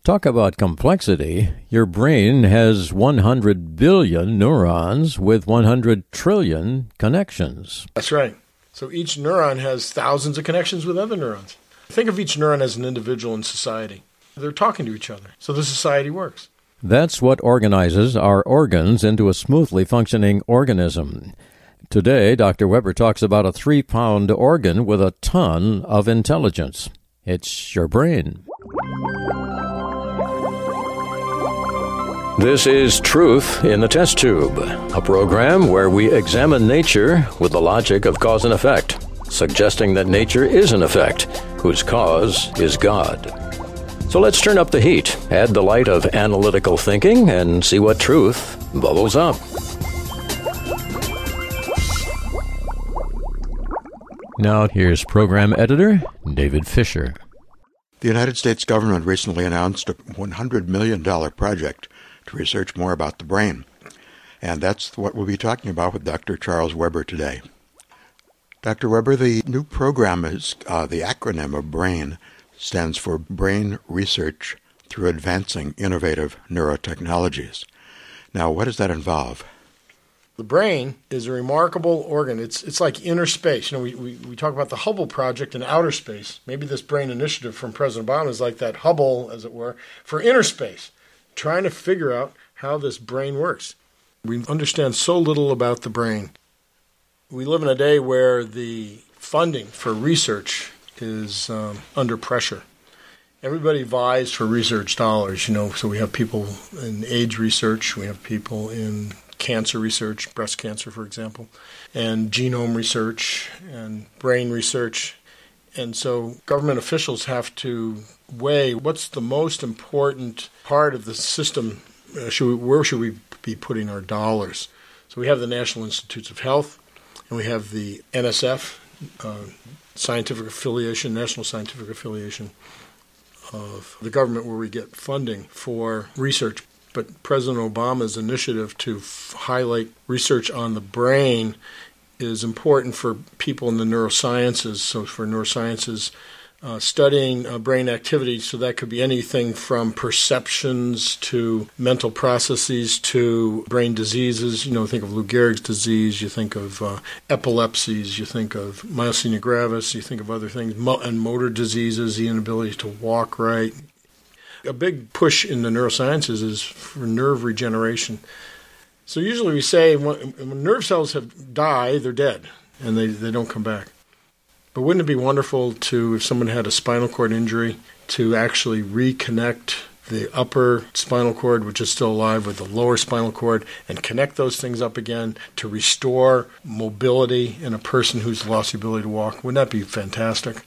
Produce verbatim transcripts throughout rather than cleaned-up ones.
Talk about complexity. Your brain has one hundred billion neurons with one hundred trillion connections. That's right. So each neuron has thousands of connections with other neurons. Think of each neuron as an individual in society. They're talking to each other. So the society works. That's what organizes our organs into a smoothly functioning organism. Today, Doctor Weber talks about a three-pound organ with a ton of intelligence. It's your brain. This is Truth in the Test Tube, a program where we examine nature with the logic of cause and effect, suggesting that nature is an effect, whose cause is God. So let's turn up the heat, add the light of analytical thinking, and see what truth bubbles up. Now here's program editor David Fisher. The United States government recently announced a one hundred million dollars project to research more about the brain. And that's what we'll be talking about with Doctor Charles Weber today. Doctor Weber, the new program is, uh, the acronym of BRAIN stands for Brain Research Through Advancing Innovative Neurotechnologies. Now, what does that involve? The brain is a remarkable organ. It's it's like inner space. You know, we, we, we talk about the Hubble project in outer space. Maybe this brain initiative from President Obama is like that Hubble, as it were, for inner space, trying to figure out how this brain works. We understand so little about the brain. We live in a day where the funding for research is um, under pressure. Everybody vies for research dollars, you know, so we have people in AIDS research, we have people in cancer research, breast cancer, for example, and genome research and brain research. And so government officials have to weigh what's the most important part of the system. Uh, should we, where should we be putting our dollars? So we have the National Institutes of Health, and we have the N S F, uh, scientific affiliation, national scientific affiliation of the government, where we get funding for research. But President Obama's initiative to f- highlight research on the brain is important for people in the neurosciences. So for neurosciences, uh, studying uh, brain activity, so that could be anything from perceptions to mental processes to brain diseases. You know, think of Lou Gehrig's disease, you think of uh, epilepsies, you think of myasthenia gravis, you think of other things, mo- and motor diseases, the inability to walk right. A big push in the neurosciences is for nerve regeneration. So usually we say when, when nerve cells have die, they're dead, and they, they don't come back. But wouldn't it be wonderful to, if someone had a spinal cord injury, to actually reconnect the upper spinal cord, which is still alive, with the lower spinal cord, and connect those things up again to restore mobility in a person who's lost the ability to walk? Wouldn't that be fantastic?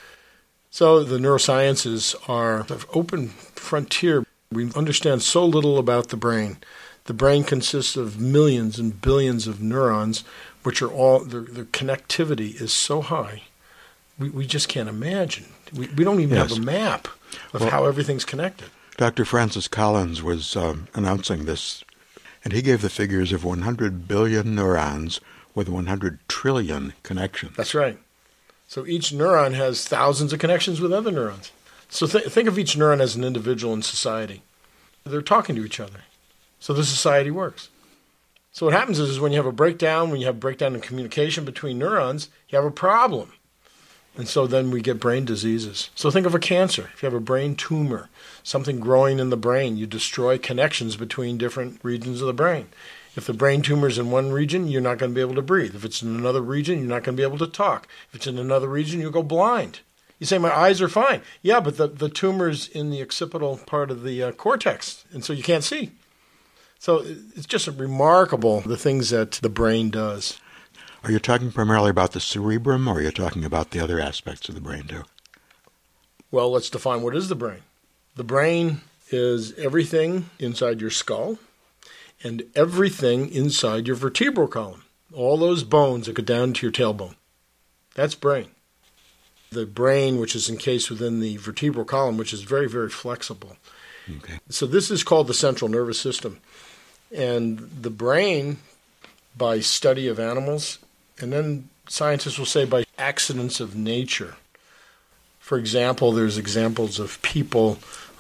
So the neurosciences are an open frontier. We understand so little about the brain. The brain consists of millions and billions of neurons, which are all, their, their connectivity is so high, we, we just can't imagine. We, we don't even yes. have a map of well, how everything's connected. Doctor Francis Collins was um, announcing this, and he gave the figures of one hundred billion neurons with one hundred trillion connections. That's right. So each neuron has thousands of connections with other neurons. So th- think of each neuron as an individual in society. They're talking to each other. So the society works. So what happens is, is when you have a breakdown, when you have a breakdown in communication between neurons, you have a problem. And so then we get brain diseases. So think of a cancer. If you have a brain tumor, something growing in the brain, you destroy connections between different regions of the brain. If the brain tumor is in one region, you're not going to be able to breathe. If it's in another region, you're not going to be able to talk. If it's in another region, you'll go blind. You say, my eyes are fine. Yeah, but the, the tumor's in the occipital part of the uh, cortex, and so you can't see. So it's just remarkable, the things that the brain does. Are you talking primarily about the cerebrum, or are you talking about the other aspects of the brain too? Well, let's define what is the brain. The brain is everything inside your skull and everything inside your vertebral column. All those bones that go down to your tailbone. That's brain. The brain, which is encased within the vertebral column, which is very, very flexible. Okay. So this is called the central nervous system. And the brain, by study of animals, and then scientists will say by accidents of nature. For example, there's examples of people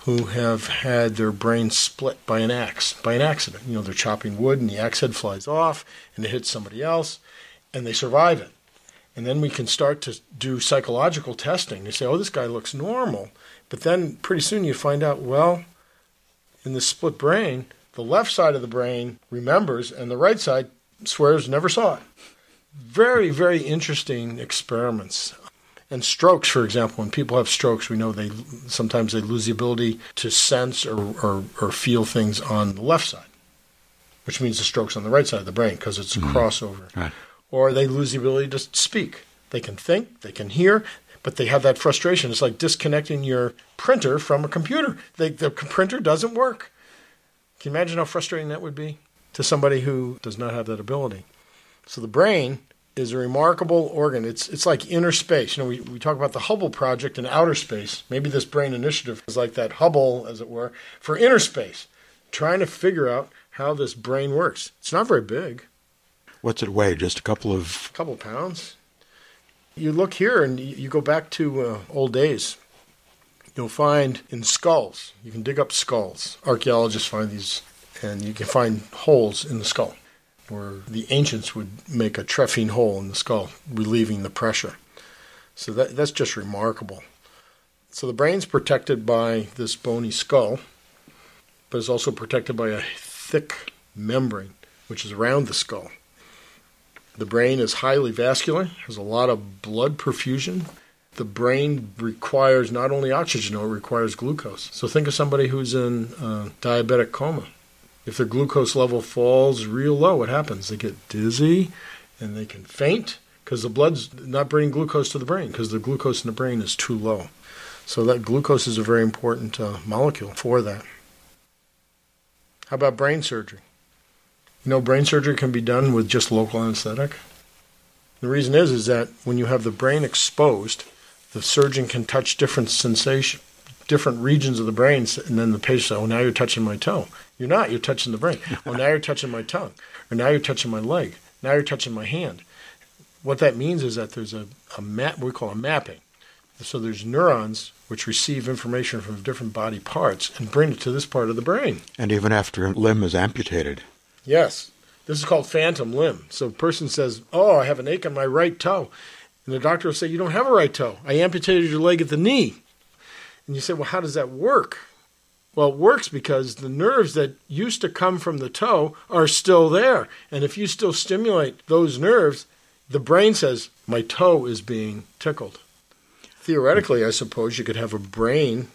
who have had their brain split by an axe, by an accident. You know, they're chopping wood and the axe head flies off and it hits somebody else and they survive it. And then we can start to do psychological testing. They say, oh, this guy looks normal. But then pretty soon you find out, well, in the split brain, the left side of the brain remembers and the right side swears never saw it. Very, very interesting experiments. And strokes, for example, when people have strokes, we know they sometimes they lose the ability to sense or, or, or feel things on the left side, which means the stroke's on the right side of the brain because it's a mm-hmm. crossover. Right. Or they lose the ability to speak. They can think, they can hear, but they have that frustration. It's like disconnecting your printer from a computer. They, the printer doesn't work. Can you imagine how frustrating that would be to somebody who does not have that ability? So the brain is a remarkable organ. It's it's like inner space. You know, we, we talk about the Hubble project in outer space. Maybe this brain initiative is like that Hubble, as it were, for inner space, trying to figure out how this brain works. It's not very big. What's it weigh? Just a couple of... A couple of pounds. You look here and you go back to uh, old days. You'll find in skulls, you can dig up skulls. Archaeologists find these, and you can find holes in the skull, where the ancients would make a trephine hole in the skull, relieving the pressure. So that that's just remarkable. So the brain's protected by this bony skull, but it's also protected by a thick membrane, which is around the skull. The brain is highly vascular, has a lot of blood perfusion. The brain requires not only oxygen, it requires glucose. So think of somebody who's in a diabetic coma. If their glucose level falls real low, what happens? They get dizzy and they can faint because the blood's not bringing glucose to the brain because the glucose in the brain is too low. So that glucose is a very important uh, molecule for that. How about brain surgery? You know, brain surgery can be done with just local anesthetic. The reason is, is that when you have the brain exposed, the surgeon can touch different sensation, different regions of the brain, and then the patient says, oh, now you're touching my toe. You're not. You're touching the brain. Oh, now you're touching my tongue. Or now you're touching my leg. Now you're touching my hand. What that means is that there's a, a map, we call a mapping. So there's neurons which receive information from different body parts and bring it to this part of the brain. And even after a limb is amputated. Yes. This is called phantom limb. So a person says, oh, I have an ache on my right toe. And the doctor will say, you don't have a right toe. I amputated your leg at the knee. And you say, well, how does that work? Well, it works because the nerves that used to come from the toe are still there. And if you still stimulate those nerves, the brain says, my toe is being tickled. Theoretically, I suppose you could have a brain.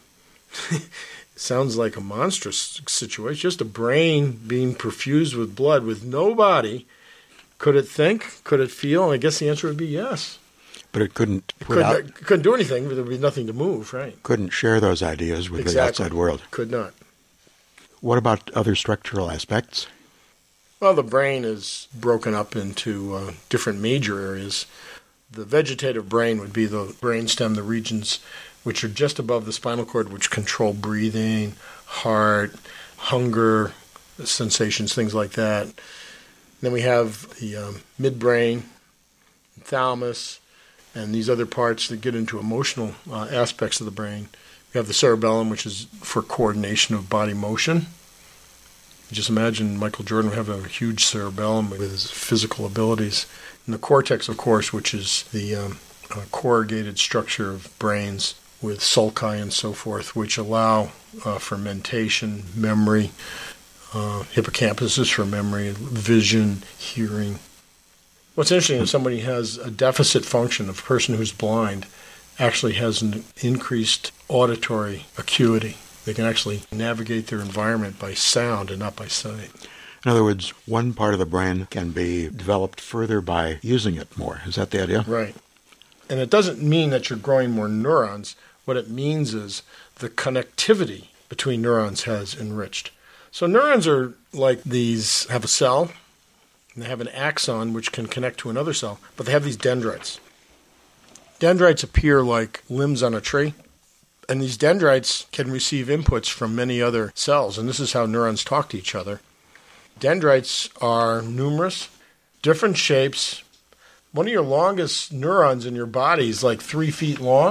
Sounds like a monstrous situation. Just a brain being perfused with blood with no body. Could it think? Could it feel? And I guess the answer would be yes. But it couldn't put couldn't, out, it couldn't do anything. There would be nothing to move, right? Couldn't share those ideas with exactly. the outside world. Could not. What about other structural aspects? Well, the brain is broken up into uh, different major areas. The vegetative brain would be the brainstem, the regions which are just above the spinal cord, which control breathing, heart, hunger, sensations, things like that. Then we have the um, midbrain, thalamus, and these other parts that get into emotional uh, aspects of the brain. We have the cerebellum, which is for coordination of body motion. Just imagine Michael Jordan would have a huge cerebellum with his physical abilities. And the cortex, of course, which is the um, uh, corrugated structure of brains with sulci and so forth, which allow uh, fermentation, memory. Uh, hippocampus is for memory, vision, hearing. What's interesting is somebody has a deficit function. A person who's blind actually has an increased auditory acuity. They can actually navigate their environment by sound and not by sight. In other words, one part of the brain can be developed further by using it more. Is that the idea? Right. And it doesn't mean that you're growing more neurons. What it means is the connectivity between neurons has enriched. So neurons are like these, have a cell, and they have an axon which can connect to another cell, but they have these dendrites. Dendrites appear like limbs on a tree, and these dendrites can receive inputs from many other cells, and this is how neurons talk to each other. Dendrites are numerous, different shapes. One of your longest neurons in your body is like three feet long,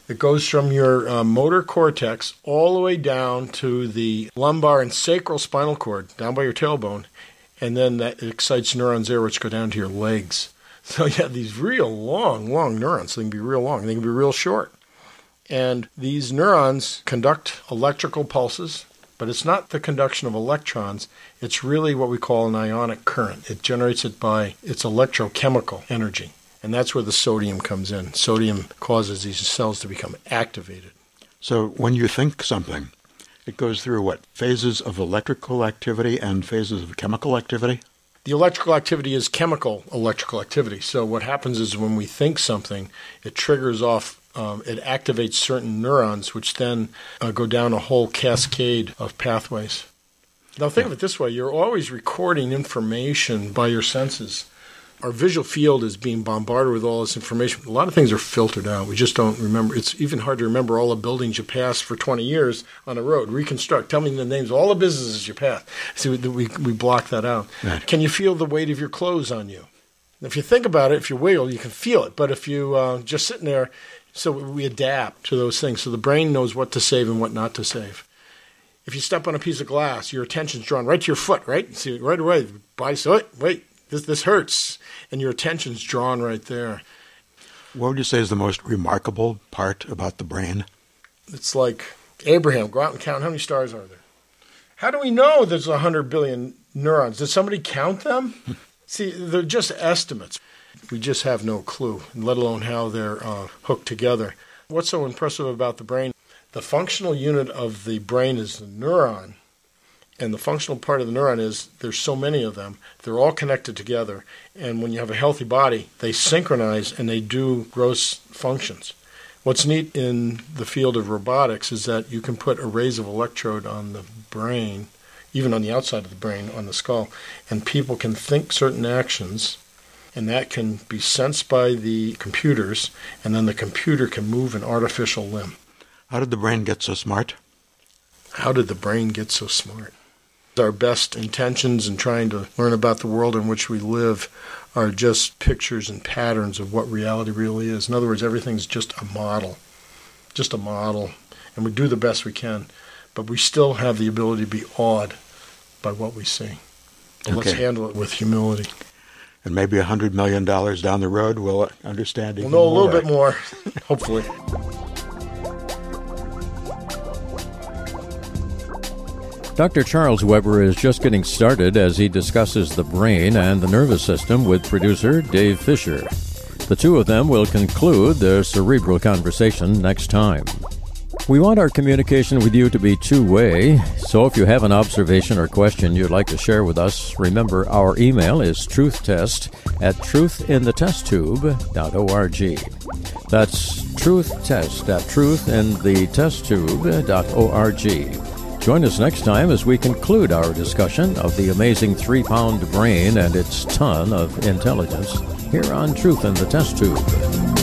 It goes from your uh, motor cortex all the way down to the lumbar and sacral spinal cord, down by your tailbone, and then that excites neurons there which go down to your legs. So you have these real long, long neurons. They can be real long. They can be real short. And these neurons conduct electrical pulses, but it's not the conduction of electrons. It's really what we call an ionic current. It generates it by its electrochemical energy. And that's where the sodium comes in. Sodium causes these cells to become activated. So when you think something, it goes through what, phases of electrical activity and phases of chemical activity? The electrical activity is chemical electrical activity. So what happens is when we think something, it triggers off, um, it activates certain neurons, which then uh, go down a whole cascade of pathways. Now think yeah. of it this way. You're always recording information by your senses. Our visual field is being bombarded with all this information. A lot of things are filtered out. We just don't remember. It's even hard to remember all the buildings you passed for twenty years on a road. Reconstruct. Tell me the names of all the businesses you passed. See, we, we block that out. Right. Can you feel the weight of your clothes on you? If you think about it, if you wiggle, you can feel it. But if you uh, just sitting there, so we adapt to those things. So the brain knows what to save and what not to save. If you step on a piece of glass, your attention's drawn right to your foot, right? See, right away, the body says, wait, wait. This this hurts, and your attention's drawn right there. What would you say is the most remarkable part about the brain? It's like Abraham, go out and count how many stars are there. How do we know there's one hundred billion neurons? Did somebody count them? See, they're just estimates. We just have no clue, let alone how they're uh, hooked together. What's so impressive about the brain? The functional unit of the brain is the neuron. And the functional part of the neuron is there's so many of them. They're all connected together. And when you have a healthy body, they synchronize and they do gross functions. What's neat in the field of robotics is that you can put arrays of electrode on the brain, even on the outside of the brain, on the skull, and people can think certain actions, and that can be sensed by the computers, and then the computer can move an artificial limb. How did the brain get so smart? How did the brain get so smart? Our best intentions in trying to learn about the world in which we live are just pictures and patterns of what reality really is. In other words, everything's just a model, just a model, and we do the best we can, but we still have the ability to be awed by what we see. And okay. Let's handle it with humility. And maybe one hundred million dollars down the road, we'll understand even more. We'll know a more. little bit more, hopefully. Doctor Charles Weber is just getting started as he discusses the brain and the nervous system with producer Dave Fisher. The two of them will conclude their cerebral conversation next time. We want our communication with you to be two-way, so if you have an observation or question you'd like to share with us, remember our email is truthtest at truthinthetesttube dot org. That's truthtest at truthinthetesttube dot org. Join us next time as we conclude our discussion of the amazing three-pound brain and its ton of intelligence here on Truth in the Test Tube.